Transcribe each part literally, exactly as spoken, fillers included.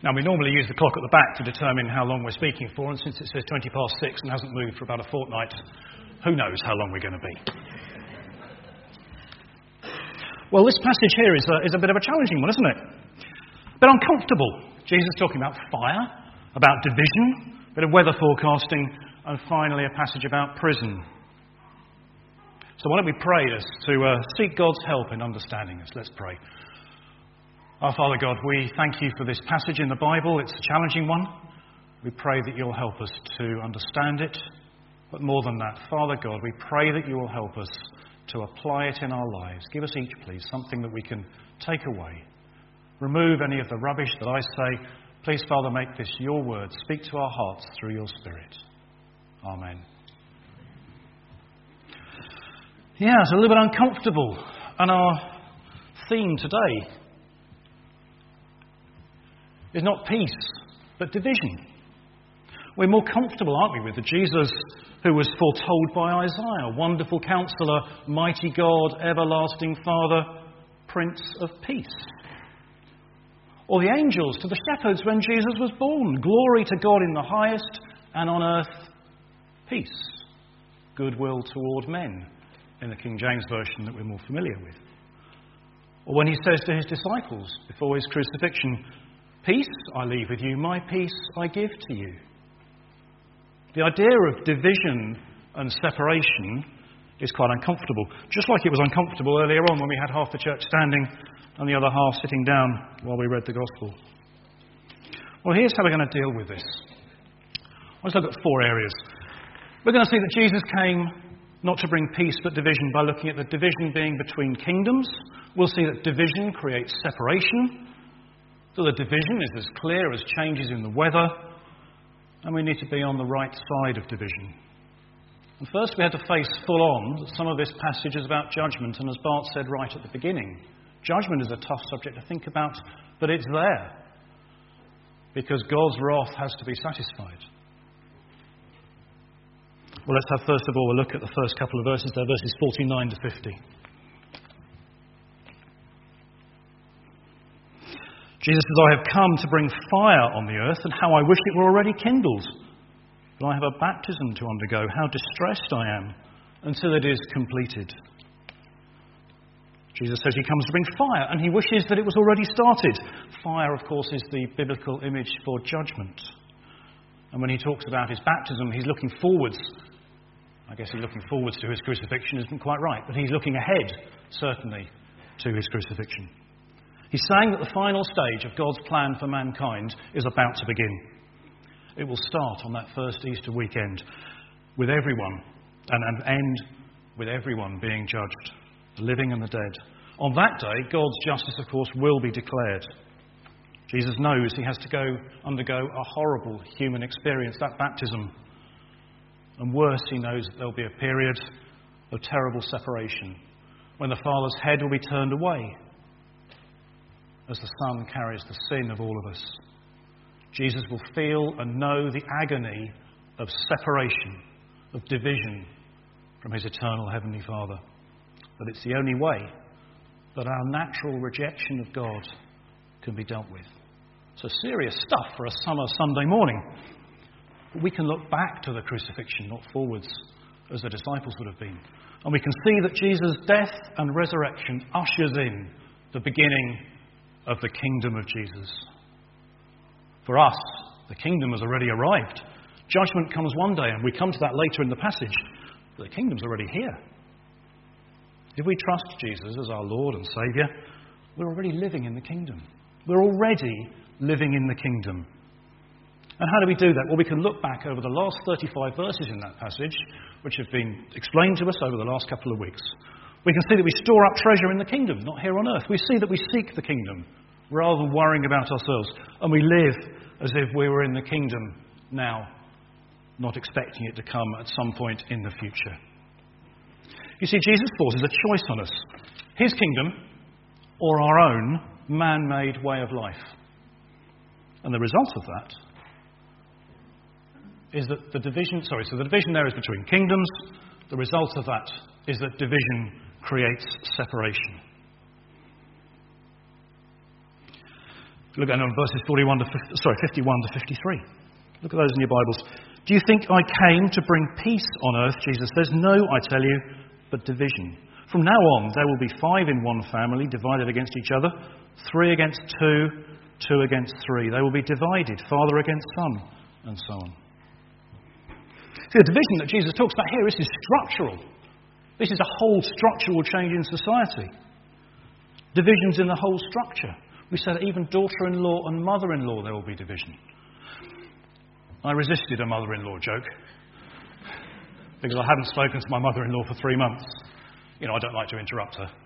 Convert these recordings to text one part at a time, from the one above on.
Now, we normally use the clock at the back to determine how long we're speaking for, and since it says twenty past six and hasn't moved for about a fortnight, who knows how long we're going to be. Well, this passage here is a, is a bit of a challenging one, isn't it? A bit uncomfortable. Jesus is talking about fire, about division, a bit of weather forecasting, and finally a passage about prison. So why don't we pray us to uh, seek God's help in understanding this. Let's pray. Our Father God, we thank you for this passage in the Bible. It's a challenging one. We pray that you'll help us to understand it. But more than that, Father God, we pray that you will help us to apply it in our lives. Give us each, please, something that we can take away. Remove any of the rubbish that I say. Please, Father, make this your word. Speak to our hearts through your Spirit. Amen. Yeah, it's a little bit uncomfortable. And our theme today is not peace, but division. We're more comfortable, aren't we, with the Jesus who was foretold by Isaiah, Wonderful Counselor, Mighty God, Everlasting Father, Prince of Peace. Or the angels to the shepherds when Jesus was born, glory to God in the highest, and on earth peace, goodwill toward men, in the King James Version that we're more familiar with. Or when he says to his disciples before his crucifixion, peace I leave with you, my peace I give to you. The idea of division and separation is quite uncomfortable, just like it was uncomfortable earlier on when we had half the church standing and the other half sitting down while we read the Gospel. Well, here's how we're going to deal with this. Let's look at four areas. We're going to see that Jesus came not to bring peace but division by looking at the division being between kingdoms. We'll see that division creates separation. So the division is as clear as changes in the weather, and we need to be on the right side of division. And first we had to face full on that some of this passage is about judgment, and as Bart said right at the beginning, judgment is a tough subject to think about, but it's there because God's wrath has to be satisfied. Well, let's have first of all a look at the first couple of verses there, verses forty-nine to fifty. Jesus says, I have come to bring fire on the earth, and how I wish it were already kindled. But I have a baptism to undergo, how distressed I am, until it is completed. Jesus says he comes to bring fire, and he wishes that it was already started. Fire, of course, is the biblical image for judgment. And when he talks about his baptism, he's looking forwards. I guess he's looking forwards to his crucifixion isn't quite right, but he's looking ahead, certainly, to his crucifixion. He's saying that the final stage of God's plan for mankind is about to begin. It will start on that first Easter weekend with everyone, and, and end with everyone being judged, the living and the dead. On that day, God's justice, of course, will be declared. Jesus knows he has to go undergo a horrible human experience, that baptism. And worse, he knows that there'll be a period of terrible separation when the Father's head will be turned away as the Son carries the sin of all of us. Jesus will feel and know the agony of separation, of division from his eternal Heavenly Father. But it's the only way that our natural rejection of God can be dealt with. So serious stuff for a summer Sunday morning. But we can look back to the crucifixion, not forwards, as the disciples would have been. And we can see that Jesus' death and resurrection ushers in the beginning of the kingdom of Jesus. For us, the kingdom has already arrived. Judgment comes one day, and we come to that later in the passage. But the kingdom's already here. If we trust Jesus as our Lord and Saviour, we're already living in the kingdom. We're already living in the kingdom. And how do we do that? Well, we can look back over the last thirty-five verses in that passage, which have been explained to us over the last couple of weeks. We can see that we store up treasure in the kingdom, not here on earth. We see that we seek the kingdom rather than worrying about ourselves. And we live as if we were in the kingdom now, not expecting it to come at some point in the future. You see, Jesus forces a choice on us. His kingdom or our own man-made way of life. And the result of that is that the division, sorry, so the division there is between kingdoms. The result of that is that division creates separation. Look at verses forty-one to fifty, sorry, fifty-one to fifty-three. Look at those in your Bibles. Do you think I came to bring peace on earth? Jesus says, no, I tell you, but division. From now on, there will be five in one family, divided against each other, three against two, two against three. They will be divided, father against son, and so on. See, the division that Jesus talks about here, this is structural. This is a whole structural change in society. Divisions in the whole structure. We say that even daughter-in-law and mother-in-law, there will be division. I resisted a mother-in-law joke because I hadn't spoken to my mother-in-law for three months. You know, I don't like to interrupt her.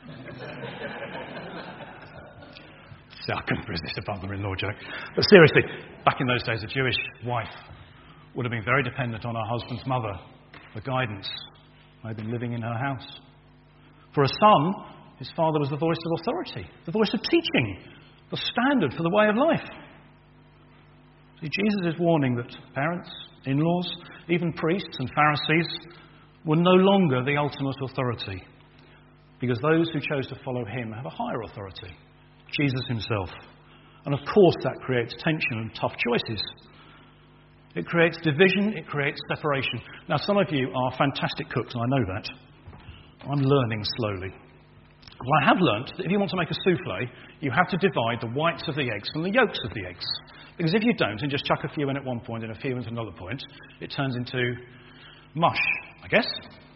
So I couldn't resist a mother-in-law joke. But seriously, back in those days, a Jewish wife would have been very dependent on her husband's mother for guidance. They'd been living in her house. For a son, his father was the voice of authority, the voice of teaching, the standard for the way of life. See, Jesus is warning that parents, in-laws, even priests and Pharisees were no longer the ultimate authority, because those who chose to follow him have a higher authority, Jesus himself. And of course that creates tension and tough choices. It creates division, it creates separation. Now some of you are fantastic cooks, and I know that. I'm learning slowly. Well, I have learnt that if you want to make a souffle, you have to divide the whites of the eggs from the yolks of the eggs. Because if you don't, and just chuck a few in at one point and a few in at another point, it turns into mush, I guess.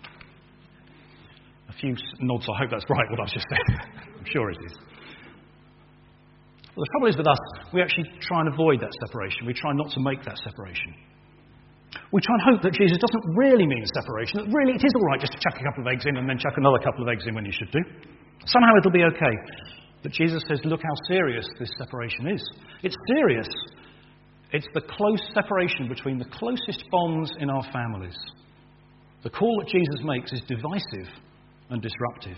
A few nods, I hope that's right, what I've just said. I'm sure it is. Well, the trouble is with us, we actually try and avoid that separation. We try not to make that separation. We try and hope that Jesus doesn't really mean separation, that really it is all right just to chuck a couple of eggs in and then chuck another couple of eggs in when you should do. Somehow it'll be okay. But Jesus says, look how serious this separation is. It's serious. It's the close separation between the closest bonds in our families. The call that Jesus makes is divisive and disruptive.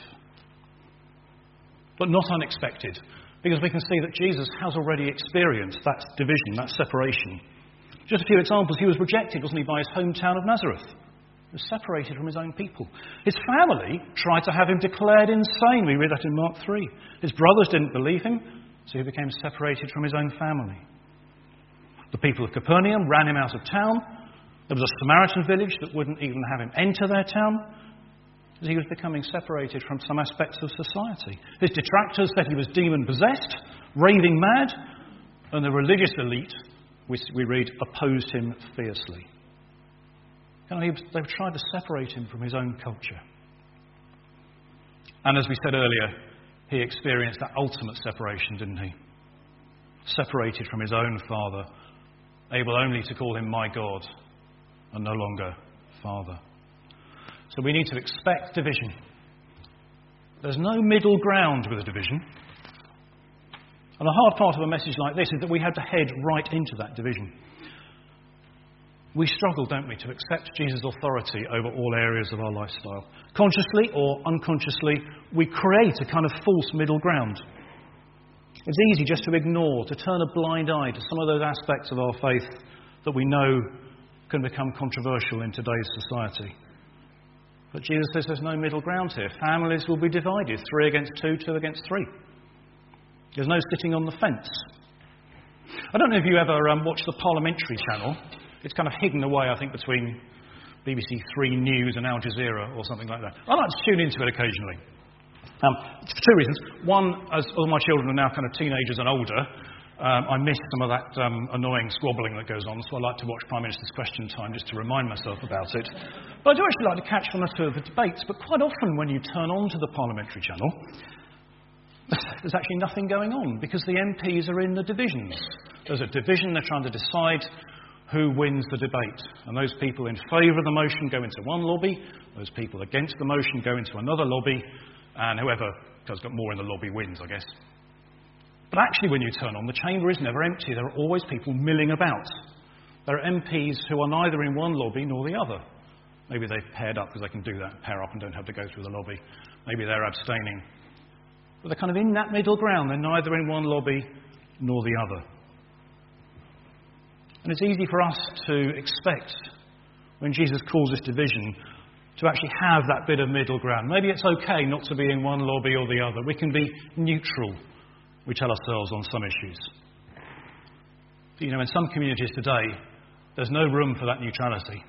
But not unexpected, because we can see that Jesus has already experienced that division, that separation. Just a few examples. He was rejected, wasn't he, by his hometown of Nazareth. He was separated from his own people. His family tried to have him declared insane. We read that in Mark three. His brothers didn't believe him, so he became separated from his own family. The people of Capernaum ran him out of town. There was a Samaritan village that wouldn't even have him enter their town, as he was becoming separated from some aspects of society. His detractors said he was demon-possessed, raving mad, and the religious elite, we, we read, opposed him fiercely. You know, they've tried to separate him from his own culture. And as we said earlier, he experienced that ultimate separation, didn't he? Separated from his own Father, able only to call him my God, and no longer Father. So we need to expect division. There's no middle ground with a division. And the hard part of a message like this is that we have to head right into that division. We struggle, don't we, to accept Jesus' authority over all areas of our lifestyle. Consciously or unconsciously, we create a kind of false middle ground. It's easy just to ignore, to turn a blind eye to some of those aspects of our faith that we know can become controversial in today's society. But Jesus says there's no middle ground here. Families will be divided, three against two, two against three. There's no sitting on the fence. I don't know if you ever um, watch the Parliamentary channel. It's kind of hidden away, I think, between B B C Three News and Al Jazeera or something like that. I like to tune into it occasionally. Um, for two reasons. One, as all my children are now kind of teenagers and older, um, I miss some of that um, annoying squabbling that goes on, so I like to watch Prime Minister's Question Time just to remind myself about it. But I do actually like to catch one or two of the debates, but quite often when you turn on to the Parliamentary channel, there's actually nothing going on, because the M Ps are in the divisions. There's a division, they're trying to decide who wins the debate. And those people in favour of the motion go into one lobby, those people against the motion go into another lobby, and whoever has got more in the lobby wins, I guess. But actually, when you turn on, the chamber is never empty. There are always people milling about. There are M Ps who are neither in one lobby nor the other. Maybe they've paired up because they can do that, pair up and don't have to go through the lobby. Maybe they're abstaining. But they're kind of in that middle ground. They're neither in one lobby nor the other. And it's easy for us to expect, when Jesus calls this division, to actually have that bit of middle ground. Maybe it's okay not to be in one lobby or the other. We can be neutral we tell ourselves on some issues. But, you know, in some communities today, there's no room for that neutrality.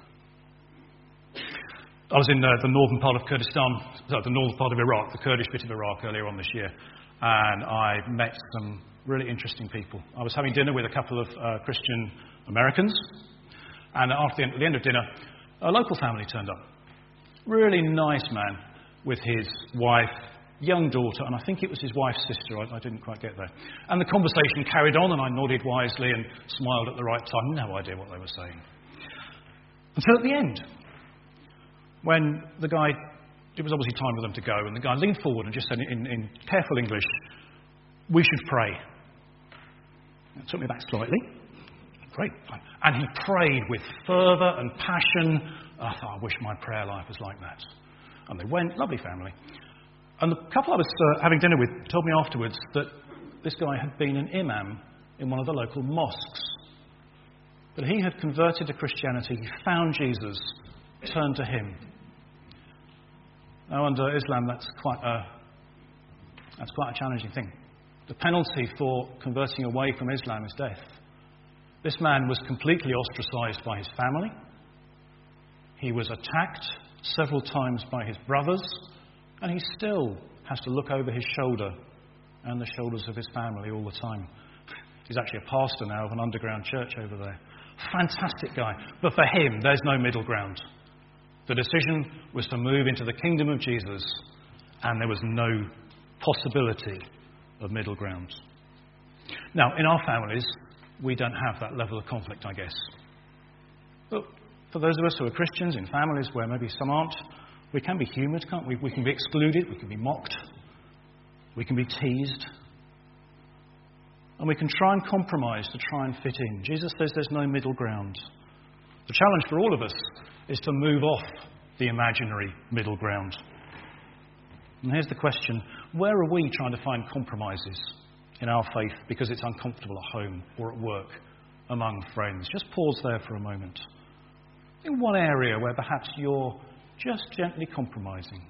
I was in uh, the northern part of Kurdistan, sorry, the northern part of Iraq, the Kurdish bit of Iraq earlier on this year, and I met some really interesting people. I was having dinner with a couple of uh, Christian Americans, and after the end, at the end of dinner, a local family turned up. Really nice man with his wife, young daughter, and I think it was his wife's sister. I, I didn't quite get there. And the conversation carried on, and I nodded wisely and smiled at the right time. No idea what they were saying. Until at the end, when the guy, it was obviously time for them to go, and the guy leaned forward and just said in, in careful English, "We should pray." It took me back slightly. Great. And he prayed with fervour and passion. I thought, I wish my prayer life was like that. And they went, lovely family. And the couple I was uh, having dinner with told me afterwards that this guy had been an imam in one of the local mosques. That he had converted to Christianity, he found Jesus, turned to him. Now, under Islam, that's quite a, that's quite a challenging thing. The penalty for converting away from Islam is death. This man was completely ostracised by his family. He was attacked several times by his brothers, and he still has to look over his shoulder and the shoulders of his family all the time. He's actually a pastor now of an underground church over there. Fantastic guy. But for him, there's no middle ground. The decision was to move into the kingdom of Jesus, and there was no possibility of middle ground. Now, in our families, we don't have that level of conflict, I guess. But for those of us who are Christians in families where maybe some aren't, we can be humoured, can't we? We can be excluded, we can be mocked, we can be teased, and we can try and compromise to try and fit in. Jesus says there's no middle ground. The challenge for all of us is to move off the imaginary middle ground. And here's the question: where are we trying to find compromises in our faith because it's uncomfortable at home or at work, among friends? Just pause there for a moment. In one area where perhaps you're just gently compromising.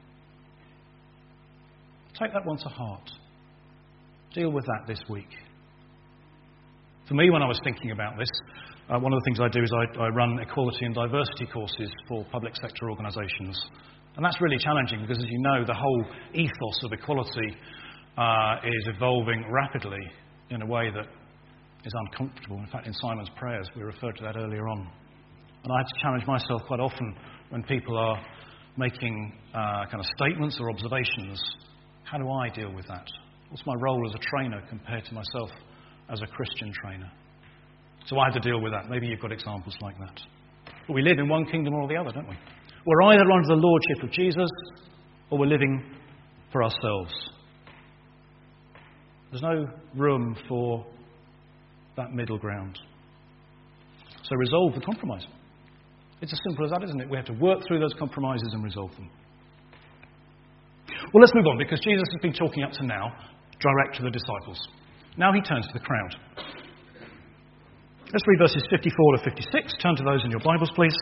Take that one to heart. Deal with that this week. For me, when I was thinking about this, uh, one of the things I do is I, I run equality and diversity courses for public sector organisations. And that's really challenging because, as you know, the whole ethos of equality uh, is evolving rapidly in a way that is uncomfortable. In fact, in Simon's prayers, we referred to that earlier on. And I have to challenge myself quite often when people are making uh, kind of statements or observations. How do I deal with that? What's my role as a trainer compared to myself as a Christian trainer? So I have to deal with that. Maybe you've got examples like that. But we live in one kingdom or the other, don't we? We're either under the lordship of Jesus or we're living for ourselves. There's no room for that middle ground. So resolve the compromise. It's as simple as that, isn't it? We have to work through those compromises and resolve them. Well, let's move on, because Jesus has been talking up to now direct to the disciples. Now he turns to the crowd. Let's read verses fifty-four to fifty-six. Turn to those in your Bibles, please.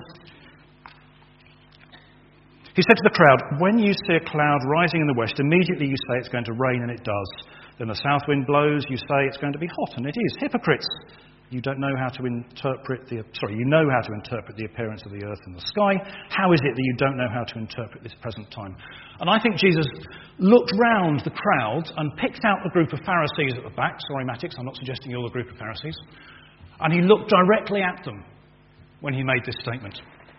He said to the crowd, "When you see a cloud rising in the west, immediately you say it's going to rain, and it does. Then the south wind blows, you say it's going to be hot, and it is. Hypocrites! You don't know how to interpret the sorry, you know how to interpret the appearance of the earth and the sky. How is it that you don't know how to interpret this present time?" And I think Jesus looked round the crowd and picked out a group of Pharisees at the back. Sorry, Mattix, I'm not suggesting you're a group of Pharisees. And he looked directly at them when he made this statement.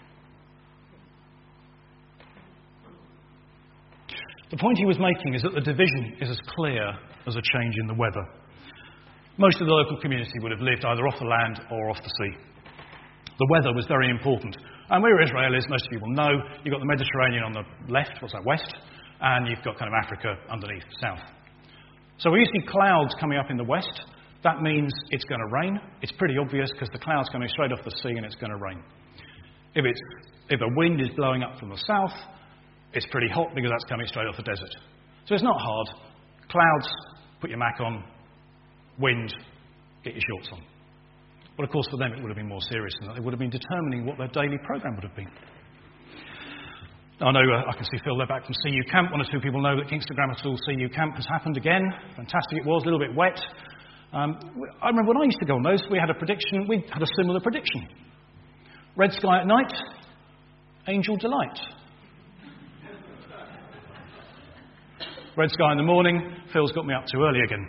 The point he was making is that the division is as clear as a change in the weather. Most of the local community would have lived either off the land or off the sea. The weather was very important. And where Israel is, most of you will know, you've got the Mediterranean on the left, what's that, west, and you've got kind of Africa underneath, south. So when you see clouds coming up in the west, that means it's going to rain. It's pretty obvious because the cloud's coming straight off the sea and it's going to rain. If it's if a wind is blowing up from the south, it's pretty hot because that's coming straight off the desert. So it's not hard. Clouds, put your mac on. Wind, get your shorts on. But of course for them it would have been more serious than that. They would have been determining what their daily programme would have been. I know uh, I can see Phil there back from C U Camp. One or two people know that Kingston Grammar School C U Camp has happened again. Fantastic it was, a little bit wet. Um, I remember when I used to go on those, we had a prediction, we had a similar prediction. Red sky at night, angel delight. Red sky in the morning, Phil's got me up too early again.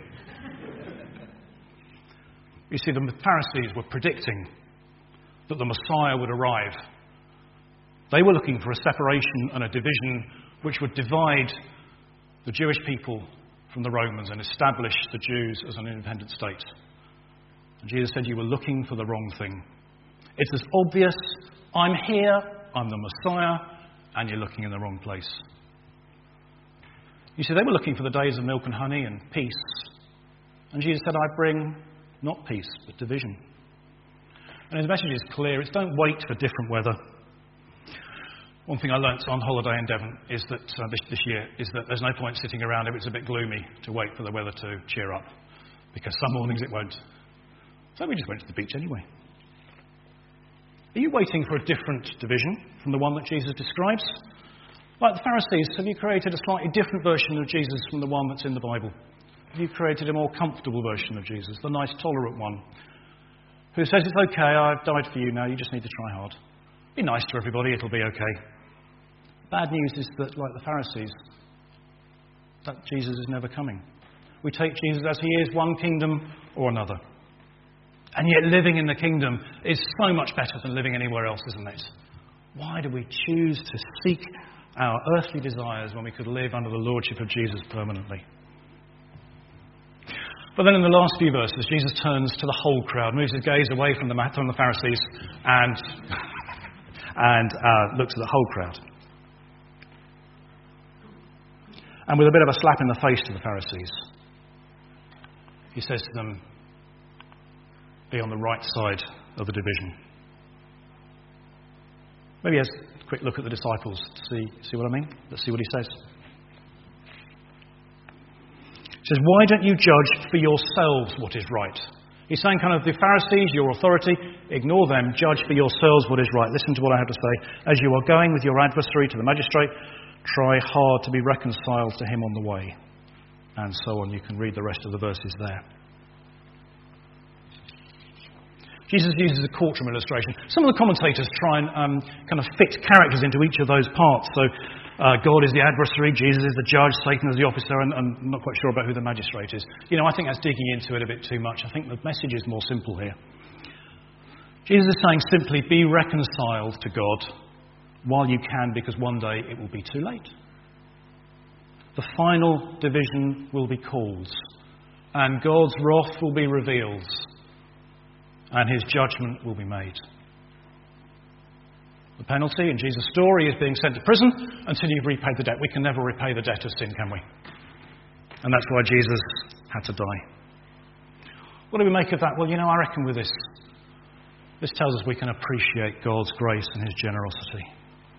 You see, the Pharisees were predicting that the Messiah would arrive. They were looking for a separation and a division which would divide the Jewish people from the Romans and establish the Jews as an independent state. And Jesus said, you were looking for the wrong thing. It's as obvious, I'm here, I'm the Messiah, and you're looking in the wrong place. You see, they were looking for the days of milk and honey and peace. And Jesus said, I bring not peace, but division. And his message is clear. It's don't wait for different weather. One thing I learnt on holiday in Devon is that uh, this, this year is that there's no point sitting around if it's a bit gloomy to wait for the weather to cheer up, because some mornings it won't. So we just went to the beach anyway. Are you waiting for a different division from the one that Jesus describes? Like the Pharisees, have you created a slightly different version of Jesus from the one that's in the Bible? Have you created a more comfortable version of Jesus, the nice, tolerant one, who says it's okay, I've died for you now, you just need to try hard. Be nice to everybody, it'll be okay. Bad news is that, like the Pharisees, that Jesus is never coming. We take Jesus as he is, one kingdom or another. And yet living in the kingdom is so much better than living anywhere else, isn't it? Why do we choose to seek our earthly desires when we could live under the lordship of Jesus permanently? But then in the last few verses, Jesus turns to the whole crowd, moves his gaze away from the, from the Pharisees and, and uh, looks at the whole crowd. And with a bit of a slap in the face to the Pharisees, he says to them, be on the right side of the division. Maybe has a quick look at the disciples to see, see what I mean? Let's see what he says. He says, why don't you judge for yourselves what is right? He's saying kind of the Pharisees, your authority, ignore them, judge for yourselves what is right. Listen to what I have to say. As you are going with your adversary to the magistrate, try hard to be reconciled to him on the way. And so on. You can read the rest of the verses there. Jesus uses a courtroom illustration. Some of the commentators try and um, kind of fit characters into each of those parts. So uh, God is the adversary, Jesus is the judge, Satan is the officer, and, and I'm not quite sure about who the magistrate is. You know, I think that's digging into it a bit too much. I think the message is more simple here. Jesus is saying simply, be reconciled to God while you can, because one day it will be too late. The final division will be called, and God's wrath will be revealed, and his judgment will be made. The penalty in Jesus' story is being sent to prison until you've repaid the debt. We can never repay the debt of sin, can we? And that's why Jesus had to die. What do we make of that? Well, you know, I reckon with this, this tells us we can appreciate God's grace and his generosity.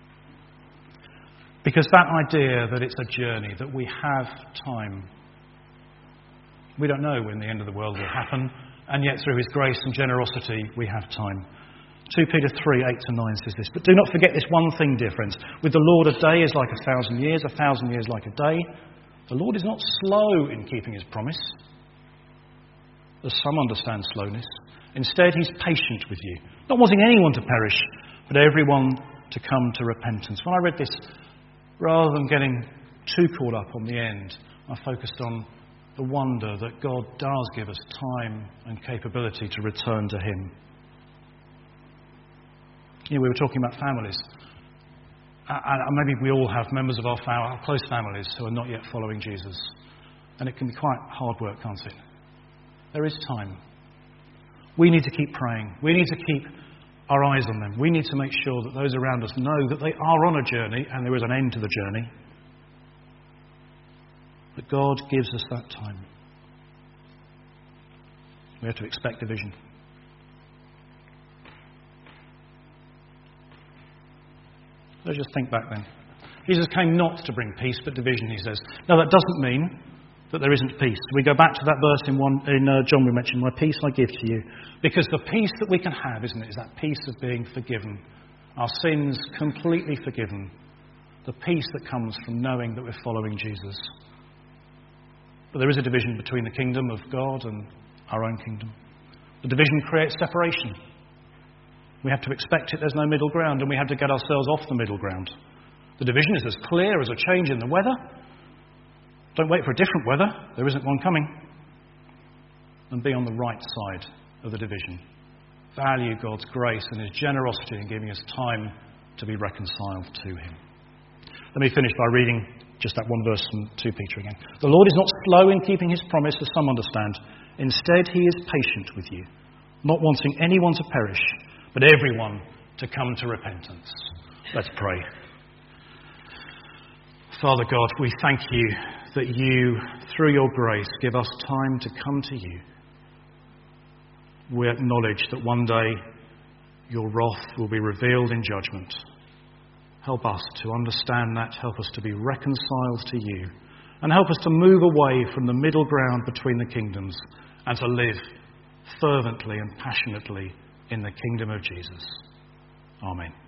Because that idea that it's a journey, that we have time. We don't know when the end of the world will happen, and yet through his grace and generosity we have time. Second Peter three, eight to nine says this, but do not forget this one thing, dear friends. With the Lord a day is like a thousand years, a thousand years like a day. The Lord is not slow in keeping his promise, as some understand slowness. Instead, he's patient with you, not wanting anyone to perish, but everyone to come to repentance. When I read this, rather than getting too caught up on the end, I focused on the wonder that God does give us time and capability to return to him. You know, we were talking about families. And maybe we all have members of our, family, our close families who are not yet following Jesus. And it can be quite hard work, can't it? There is time. We need to keep praying. We need to keep our eyes on them. We need to make sure that those around us know that they are on a journey and there is an end to the journey. But God gives us that time. We have to expect division. Let's just think back then. Jesus came not to bring peace, but division, he says. Now, that doesn't mean that there isn't peace. We go back to that verse in, one, in uh, John we mentioned, my peace I give to you. Because the peace that we can have, isn't it, is that peace of being forgiven. Our sins completely forgiven. the peace that comes from knowing that we're following Jesus. But there is a division between the kingdom of God and our own kingdom. The division creates separation. We have to expect it. There's no middle ground, and we have to get ourselves off the middle ground. The division is as clear as a change in the weather. Don't wait for a different weather. There isn't one coming. And be on the right side of the division. Value God's grace and his generosity in giving us time to be reconciled to him. Let me finish by reading just that one verse from Second Peter again. The Lord is not slow in keeping his promise, as some understand. Instead, he is patient with you, not wanting anyone to perish, but everyone to come to repentance. Let's pray. Father God, we thank you that you, through your grace, give us time to come to you. We acknowledge that one day your wrath will be revealed in judgment. Help us to understand that. Help us to be reconciled to you. And help us to move away from the middle ground between the kingdoms and to live fervently and passionately in the kingdom of Jesus. Amen.